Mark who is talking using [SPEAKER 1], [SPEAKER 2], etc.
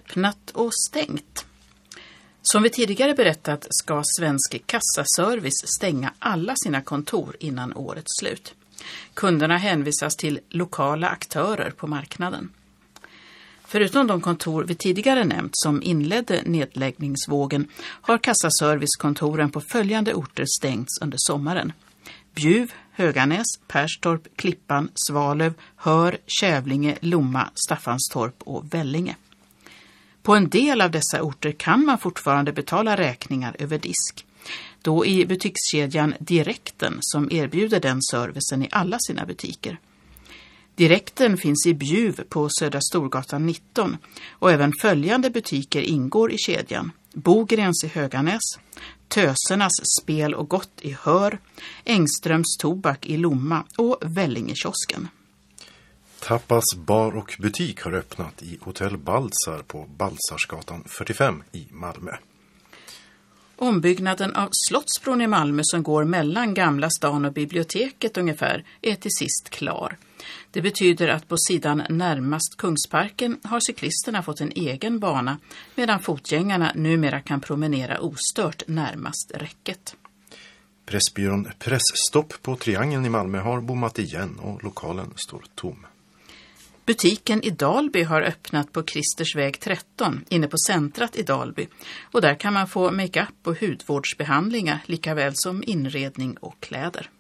[SPEAKER 1] öppnat och stängt. Som vi tidigare berättat ska Svensk Kassaservice stänga alla sina kontor innan årets slut. Kunderna hänvisas till lokala aktörer på marknaden. Förutom de kontor vi tidigare nämnt som inledde nedläggningsvågen har kassaservicekontoren på följande orter stängts under sommaren. Bjuv, Höganäs, Perstorp, Klippan, Svalöv, Hör, Kävlinge, Lomma, Staffanstorp och Vellinge. På en del av dessa orter kan man fortfarande betala räkningar över disk. Då i butikskedjan Direkten som erbjuder den servicen i alla sina butiker. Direkten finns i Bjuv på Södra Storgatan 19 och även följande butiker ingår i kedjan. Bogrens i Höganäs, Tösernas Spel och Gott i Hör, Engströms Tobak i Lomma och Vällingekiosken.
[SPEAKER 2] Tappas bar och butik har öppnat i Hotell Baltzar på Baltzarsgatan 45 i Malmö.
[SPEAKER 1] Ombyggnaden av Slottsbron i Malmö som går mellan Gamla stan och biblioteket ungefär är till sist klar. Det betyder att på sidan närmast Kungsparken har cyklisterna fått en egen bana medan fotgängarna numera kan promenera ostört närmast räcket.
[SPEAKER 2] Pressbyrån Pressstopp på Triangeln i Malmö har bommat igen och lokalen står tom.
[SPEAKER 1] Butiken i Dalby har öppnat på Kristersväg 13 inne på centrat i Dalby och där kan man få make-up och hudvårdsbehandlingar lika väl som inredning och kläder.